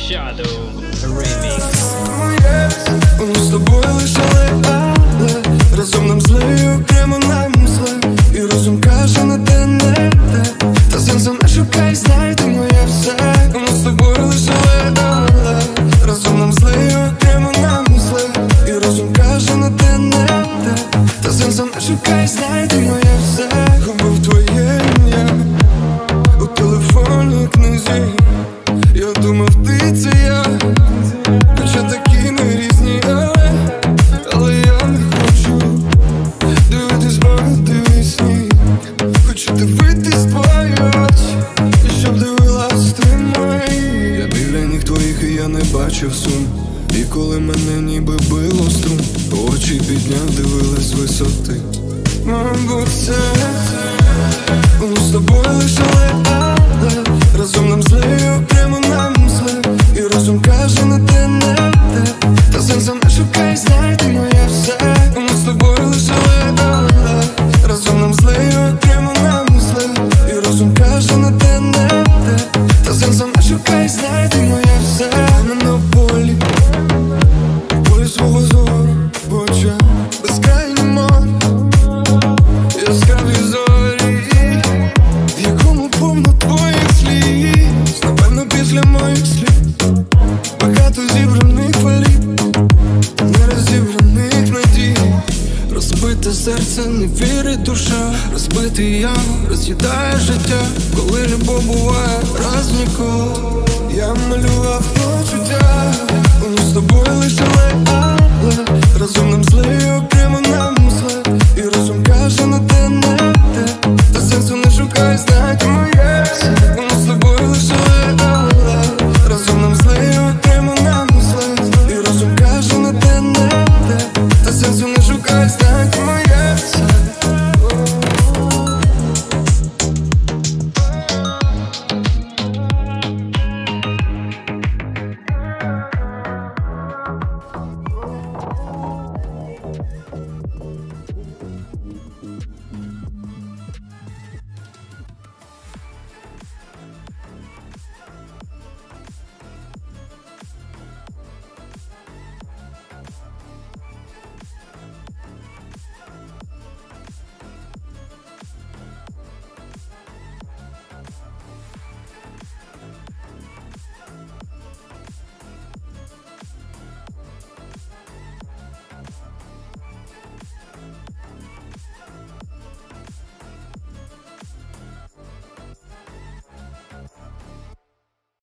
Shadow Remix. Ми з тобою лишали, але разом нам зле, окремо нам зле. І розум каже, на те не те. Та сенсу не шукай, знай, ти моє все. Ми з тобою лишали, але разом нам зле, окремо нам зле. І розум каже, на те не те. Та сенсу не шукай, знай, ти моє все. Губив твоє ім'я у телефонній книзі. Я думав, ти це я, хоча такі не різні, але я не хочу дивитись багато вісні. Хочу дивитись твої очі, і щоб дивилась ти мої. Я біля ніг твоїх, і я не бачив сум. І коли мене ніби било струм, очі підняв, дивились з висоти. Мабуть, це ми з тобою лишали, але разом нам зле, окремо нам зле. І розум каже, на те не те. Та сенсу не шукай, знай, ти моє все. Ми з тобою лишали, але разом нам зле, окремо нам зле. І розум каже, на те не те. Та сенсу не шукай, знай, ти моє все. На полі свого зору, в очах безкрайні море, яскраві зорі, в якому повно твоїх сліз. Напевно, після моїх слів багато зібраних хвалів, нерозібраних надій. Розбите серце, не вірить душа, розбитий я, роз'їдає життя. Коли любов буває раз ніколи, я малював почуття. Ми з тобою лишали, але разом нам зле, окремо нам